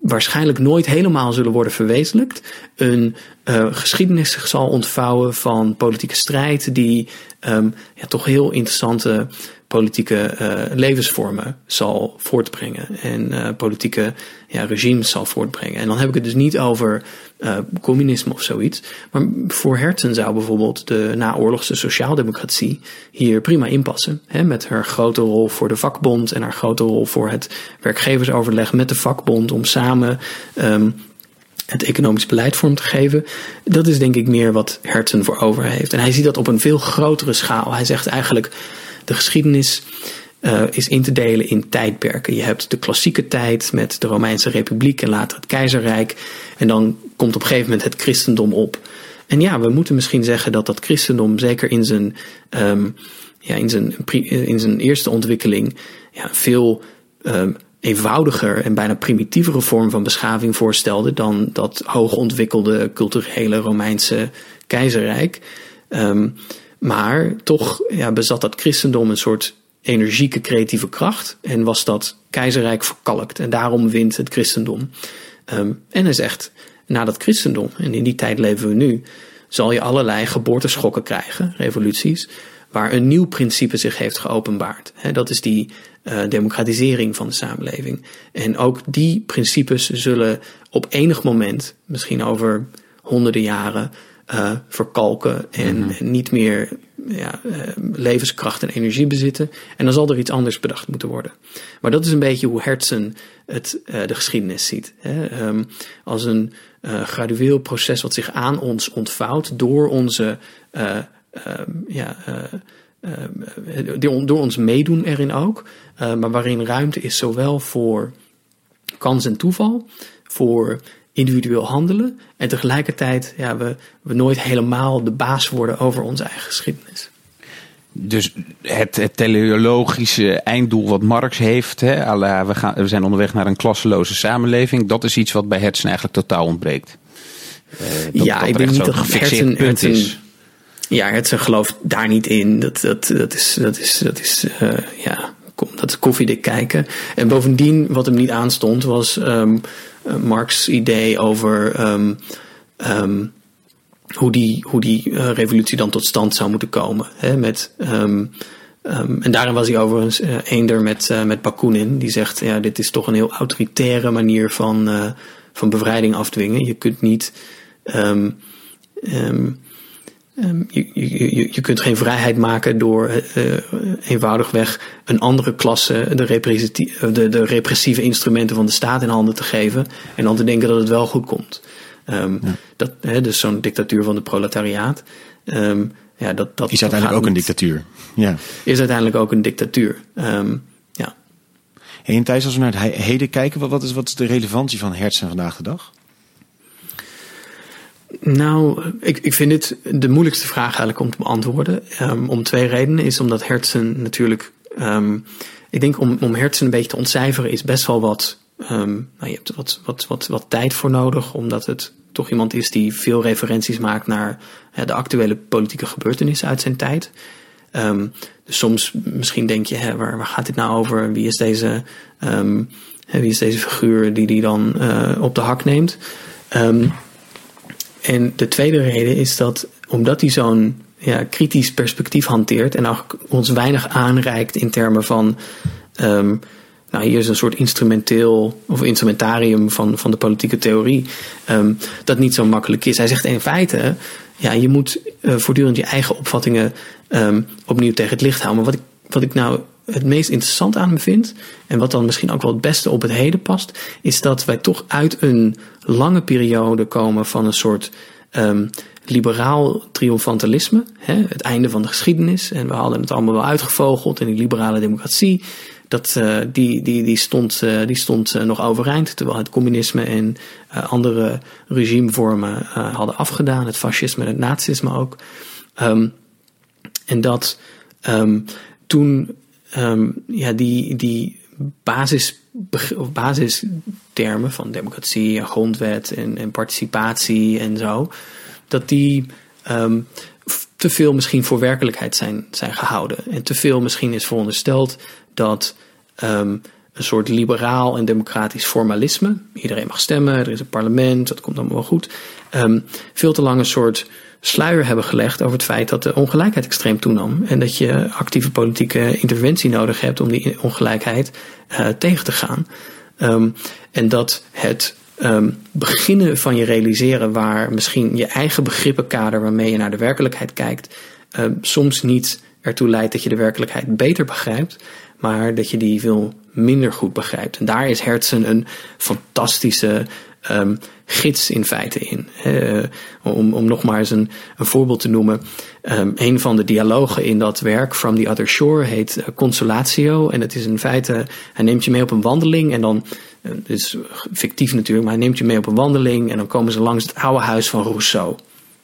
waarschijnlijk nooit helemaal zullen worden verwezenlijkt. Een uh, geschiedenis zich zal ontvouwen van politieke strijd die um, ja, toch heel interessante politieke uh, levensvormen zal voortbrengen en uh, politieke ja, regimes zal voortbrengen. En dan heb ik het dus niet over uh, communisme of zoiets. Maar voor Hertzen zou bijvoorbeeld de naoorlogse sociaaldemocratie hier prima inpassen. Hè, met haar grote rol voor de vakbond en haar grote rol voor het werkgeversoverleg met de vakbond om samen um, het economisch beleid vorm te geven. Dat is denk ik meer wat Hertzen voor over heeft. En hij ziet dat op een veel grotere schaal. Hij zegt eigenlijk, de geschiedenis uh, is in te delen in tijdperken. Je hebt de klassieke tijd met de Romeinse Republiek en later het keizerrijk. En dan komt op een gegeven moment het christendom op. En ja, we moeten misschien zeggen dat dat christendom zeker in zijn, um, ja, in zijn, in zijn eerste ontwikkeling ja, veel um, eenvoudiger en bijna primitievere vorm van beschaving voorstelde dan dat hoogontwikkelde culturele Romeinse keizerrijk. Um, maar toch ja, bezat dat christendom een soort energieke creatieve kracht en was dat keizerrijk verkalkt. En daarom wint het christendom. Um, en hij zegt, na dat christendom, en in die tijd leven we nu, zal je allerlei geboorteschokken krijgen, revoluties, waar een nieuw principe zich heeft geopenbaard. He, dat is die uh, democratisering van de samenleving. En ook die principes zullen op enig moment, misschien over honderden jaren, uh, verkalken en, mm-hmm. en niet meer ja, uh, levenskracht en energie bezitten. En dan zal er iets anders bedacht moeten worden. Maar dat is een beetje hoe Hertzen het, uh, de geschiedenis ziet. Hè? Um, als een uh, gradueel proces wat zich aan ons ontvouwt door onze uh, uh, ja, uh, uh, door ons meedoen erin ook. Uh, maar waarin ruimte is zowel voor kans en toeval, voor individueel handelen en tegelijkertijd ja, we, we nooit helemaal de baas worden over onze eigen geschiedenis. Dus het, het teleologische einddoel wat Marx heeft, hè, à la, we, gaan, we zijn onderweg naar een klasseloze samenleving, dat is iets wat bij Hertzen eigenlijk totaal ontbreekt. Uh, dat, ja, dat ik denk niet dat Hertzen, punt Hertzen, is. Ja, Hertzen gelooft daar niet in. Dat, dat, dat is, dat is, dat is uh, ja, dat is koffiedik kijken. En bovendien, wat hem niet aanstond, was um, uh, Marx' idee over um, um, hoe die, hoe die uh, revolutie dan tot stand zou moeten komen. Hè, met, um, um, en daarin was hij overigens uh, eender met, uh, met Bakunin. Die zegt, ja, dit is toch een heel autoritaire manier van, uh, van bevrijding afdwingen. Je kunt niet... Um, um, Um, je, je, je kunt geen vrijheid maken door uh, eenvoudigweg een andere klasse de, de, de repressieve instrumenten van de staat in handen te geven en dan te denken dat het wel goed komt. Um, ja. dat, hè, dus zo'n dictatuur van de proletariaat. Um, ja, dat, dat, is uiteindelijk ook een dictatuur. Ja. Is uiteindelijk ook een dictatuur. Um, ja. En Thijs, als we naar het heden kijken, wat, wat, is, wat is de relevantie van Hertzen vandaag de dag? Nou, ik, ik vind dit de moeilijkste vraag eigenlijk om te beantwoorden. Um, om twee redenen. Is omdat Hertzen natuurlijk... Um, ik denk om, om Hertzen een beetje te ontcijferen is best wel wat... Um, nou, je hebt wat, wat, wat, wat tijd voor nodig. Omdat het toch iemand is die veel referenties maakt naar ja, de actuele politieke gebeurtenissen uit zijn tijd. Um, dus soms misschien denk je, hè, waar, waar gaat dit nou over? Wie is deze, um, wie is deze figuur die die dan uh, op de hak neemt? Um, En de tweede reden is dat omdat hij zo'n ja, kritisch perspectief hanteert en ook ons weinig aanreikt in termen van, um, nou hier is een soort instrumenteel of instrumentarium van, van de politieke theorie, um, dat niet zo makkelijk is. Hij zegt in feite, ja, je moet uh, voortdurend je eigen opvattingen um, opnieuw tegen het licht houden. Maar wat ik, wat ik nou het meest interessant aan me vind, en wat dan misschien ook wel het beste op het heden past, is dat wij toch uit een lange periode komen van een soort um, liberaal triomfantalisme, hè, het einde van de geschiedenis, en we hadden het allemaal wel uitgevogeld, en die liberale democratie, dat, uh, die, die, die stond, uh, die stond uh, nog overeind, terwijl het communisme en uh, andere regimevormen uh, hadden afgedaan, het fascisme en het nazisme ook. Um, en dat um, toen Um, ja, die, die basis, basistermen van democratie en grondwet en, en participatie en zo, dat die um, te veel misschien voor werkelijkheid zijn, zijn gehouden. En te veel misschien is verondersteld dat um, een soort liberaal en democratisch formalisme. Iedereen mag stemmen, er is een parlement, dat komt allemaal wel goed. Um, veel te lang een soort sluier hebben gelegd over het feit dat de ongelijkheid extreem toenam. En dat je actieve politieke interventie nodig hebt om die ongelijkheid uh, tegen te gaan. Um, en dat het um, beginnen van je realiseren waar misschien je eigen begrippenkader waarmee je naar de werkelijkheid kijkt, um, soms niet ertoe leidt dat je de werkelijkheid beter begrijpt, maar dat je die veel minder goed begrijpt. En daar is Hertzen een fantastische um, gids in feite in. Uh, om, om nog maar eens een, een voorbeeld te noemen. Um, een van de dialogen in dat werk, From the Other Shore, heet uh, Consolatio. En het is in feite, hij neemt je mee op een wandeling en dan, uh, het is fictief natuurlijk, maar hij neemt je mee op een wandeling en dan komen ze langs het oude huis van Rousseau.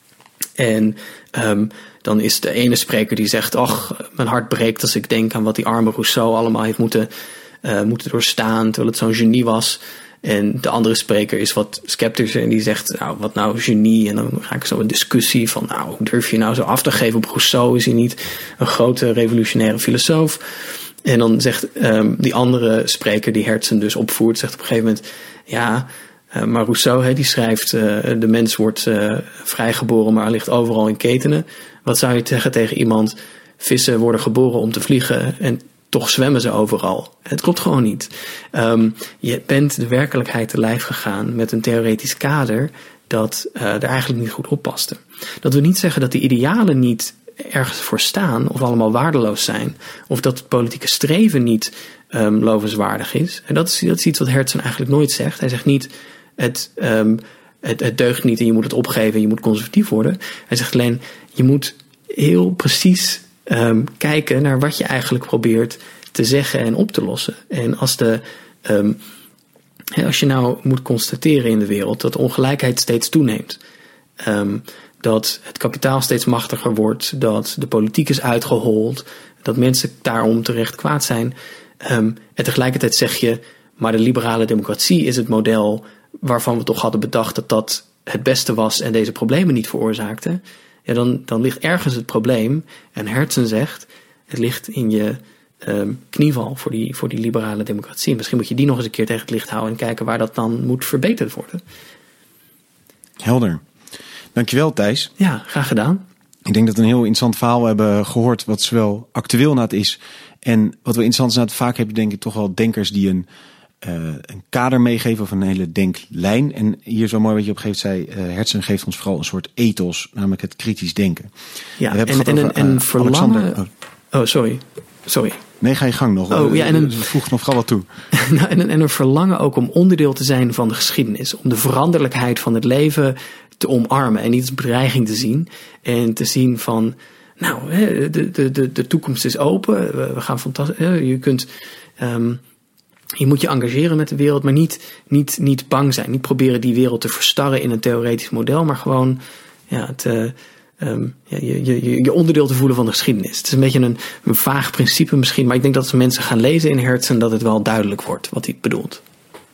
En um, dan is de ene spreker die zegt, ach, mijn hart breekt als ik denk aan wat die arme Rousseau allemaal heeft moeten, uh, moeten doorstaan, terwijl het zo'n genie was. En de andere spreker is wat sceptischer en die zegt, nou, wat nou genie? En dan ga ik zo een discussie van, nou, hoe durf je nou zo af te geven op Rousseau? Is hij niet een grote revolutionaire filosoof? En dan zegt um, die andere spreker die Hertzen dus opvoert, zegt op een gegeven moment, ja, uh, maar Rousseau, he, die schrijft, uh, de mens wordt uh, vrijgeboren, maar ligt overal in ketenen. Wat zou je zeggen tegen iemand, vissen worden geboren om te vliegen en toch zwemmen ze overal. Het klopt gewoon niet. Um, je bent de werkelijkheid te lijf gegaan met een theoretisch kader dat uh, er eigenlijk niet goed op paste. Dat wil niet zeggen dat de idealen niet ergens voor staan of allemaal waardeloos zijn. Of dat het politieke streven niet um, lovenswaardig is. En dat is, dat is iets wat Hertzen eigenlijk nooit zegt. Hij zegt niet, het, um, het, het deugt niet en je moet het opgeven en je moet conservatief worden. Hij zegt alleen, je moet heel precies Um, kijken naar wat je eigenlijk probeert te zeggen en op te lossen. En als, de, um, als je nou moet constateren in de wereld dat de ongelijkheid steeds toeneemt, um, dat het kapitaal steeds machtiger wordt, dat de politiek is uitgehold, dat mensen daarom terecht kwaad zijn, um, en tegelijkertijd zeg je, maar de liberale democratie is het model waarvan we toch hadden bedacht dat dat het beste was en deze problemen niet veroorzaakte. Ja, dan, dan ligt ergens het probleem. En Hertzen zegt, het ligt in je um, knieval voor die, voor die liberale democratie. Misschien moet je die nog eens een keer tegen het licht houden en kijken waar dat dan moet verbeterd worden. Helder. Dankjewel, Thijs. Ja, graag gedaan. Ik denk dat we een heel interessant verhaal hebben gehoord, wat zowel actueel na het is. En wat we interessant is, na het vaak heb je denk ik toch wel denkers die een, uh, een kader meegeven of een hele denklijn. En hier zo mooi wat je op een gegeven moment zei, uh, Hertzen geeft ons vooral een soort ethos, namelijk het kritisch denken. Ja, en, en, en, over, en uh, verlangen... Oh. oh, sorry. Sorry. Nee, ga je gang nog. Oh, ja, en een, voeg nog vooral wat toe. Nou, en, en een verlangen ook om onderdeel te zijn van de geschiedenis. Om de veranderlijkheid van het leven te omarmen en niet als bedreiging te zien. En te zien van, nou, de, de, de, de toekomst is open. We gaan fantastisch. Je kunt, um, je moet je engageren met de wereld, maar niet, niet, niet bang zijn. Niet proberen die wereld te verstarren in een theoretisch model, maar gewoon, ja, te, um, ja, je, je, je onderdeel te voelen van de geschiedenis. Het is een beetje een, een vaag principe misschien, maar ik denk dat als mensen gaan lezen in Hertzen, dat het wel duidelijk wordt wat hij bedoelt.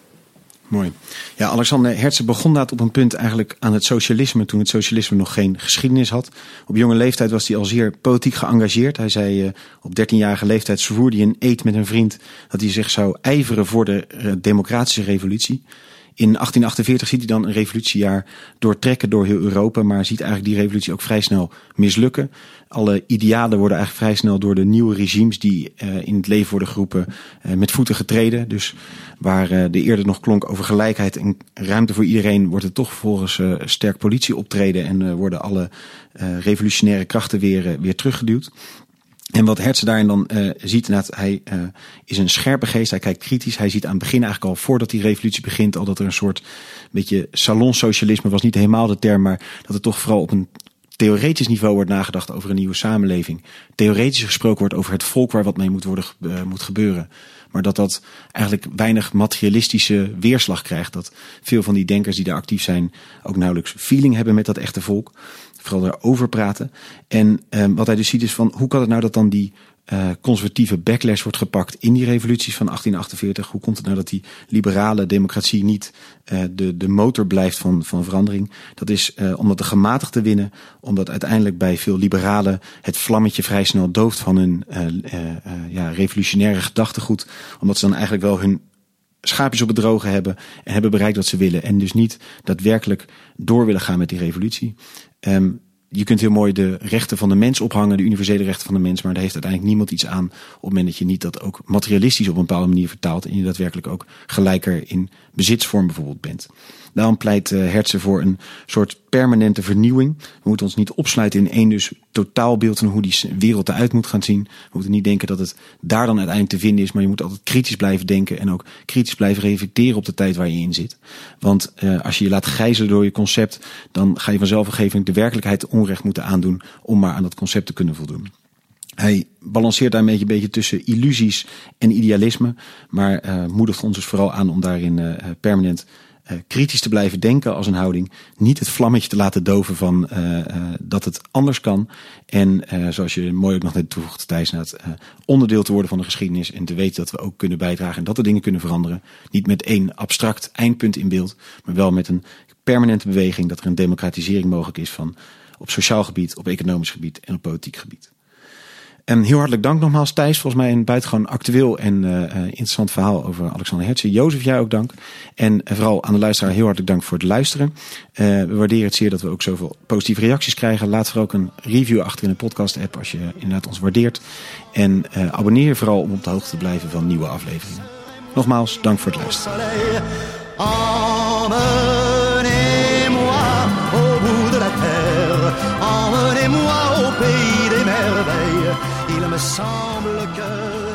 Mooi. Ja, Alexander Hertzen begon inderdaad op een punt eigenlijk aan het socialisme, toen het socialisme nog geen geschiedenis had. Op jonge leeftijd was hij al zeer politiek geëngageerd. Hij zei uh, op dertienjarige leeftijd zwoer hij een eed met een vriend dat hij zich zou ijveren voor de uh, democratische revolutie. In achttien achtenveertig ziet hij dan een revolutiejaar doortrekken door heel Europa, maar ziet eigenlijk die revolutie ook vrij snel mislukken. Alle idealen worden eigenlijk vrij snel door de nieuwe regimes die uh, in het leven worden geroepen uh, met voeten getreden. Dus waar uh, de eerder nog klonk over gelijkheid en ruimte voor iedereen, wordt het toch vervolgens uh, sterk politie optreden en uh, worden alle uh, revolutionaire krachten weer, uh, weer teruggeduwd. En wat Hertzen daarin dan uh, ziet, inderdaad, hij uh, is een scherpe geest, hij kijkt kritisch. Hij ziet aan het begin eigenlijk al, voordat die revolutie begint, al dat er een soort beetje salonsocialisme was niet helemaal de term, maar dat er toch vooral op een theoretisch niveau wordt nagedacht over een nieuwe samenleving. Theoretisch gesproken wordt over het volk waar wat mee moet, worden, uh, moet gebeuren. Maar dat dat eigenlijk weinig materialistische weerslag krijgt. Dat veel van die denkers die daar actief zijn ook nauwelijks feeling hebben met dat echte volk. Vooral daarover praten. En um, wat hij dus ziet is van, hoe kan het nou dat dan die uh, conservatieve backlash wordt gepakt in die revoluties van achttien achtenveertig? Hoe komt het nou dat die liberale democratie niet uh, de, de motor blijft van, van verandering? Dat is uh, omdat de gematigden winnen, omdat uiteindelijk bij veel liberalen het vlammetje vrij snel dooft van hun uh, uh, uh, ja, revolutionaire gedachtegoed, omdat ze dan eigenlijk wel hun schaapjes op het droge hebben en hebben bereikt wat ze willen en dus niet daadwerkelijk door willen gaan met die revolutie. Um, Je kunt heel mooi de rechten van de mens ophangen, de universele rechten van de mens, maar daar heeft uiteindelijk niemand iets aan op het moment dat je niet dat ook materialistisch op een bepaalde manier vertaalt en je daadwerkelijk ook gelijker in bezitsvorm bijvoorbeeld bent. Daarom pleit uh, Hertzen voor een soort permanente vernieuwing. We moeten ons niet opsluiten in één dus totaalbeeld van hoe die wereld eruit moet gaan zien. We moeten niet denken dat het daar dan uiteindelijk te vinden is, maar je moet altijd kritisch blijven denken en ook kritisch blijven reflecteren op de tijd waar je in zit. Want uh, als je je laat gijzelen door je concept, dan ga je vanzelf op een gegeven moment de werkelijkheid onrecht moeten aandoen om maar aan dat concept te kunnen voldoen. Hij balanceert daar een beetje, een beetje tussen illusies en idealisme, maar uh, moedigt ons dus vooral aan om daarin uh, permanent uh, kritisch te blijven denken als een houding. Niet het vlammetje te laten doven van uh, uh, dat het anders kan. En uh, zoals je mooi ook nog net toevoegt, Thijs, uh, onderdeel te worden van de geschiedenis en te weten dat we ook kunnen bijdragen en dat de dingen kunnen veranderen. Niet met één abstract eindpunt in beeld, maar wel met een permanente beweging dat er een democratisering mogelijk is van op sociaal gebied, op economisch gebied en op politiek gebied. En heel hartelijk dank nogmaals, Thijs. Volgens mij een buitengewoon actueel en uh, interessant verhaal over Alexander Hertzen. Jozef, jij ook dank. En uh, vooral aan de luisteraar heel hartelijk dank voor het luisteren. Uh, we waarderen het zeer dat we ook zoveel positieve reacties krijgen. Laat vooral ook een review achter in de podcast-app als je inderdaad ons waardeert. En uh, abonneer je vooral om op de hoogte te blijven van nieuwe afleveringen. Nogmaals, dank voor het luisteren. Emmenez-moi au pays des merveilles. Il me semble que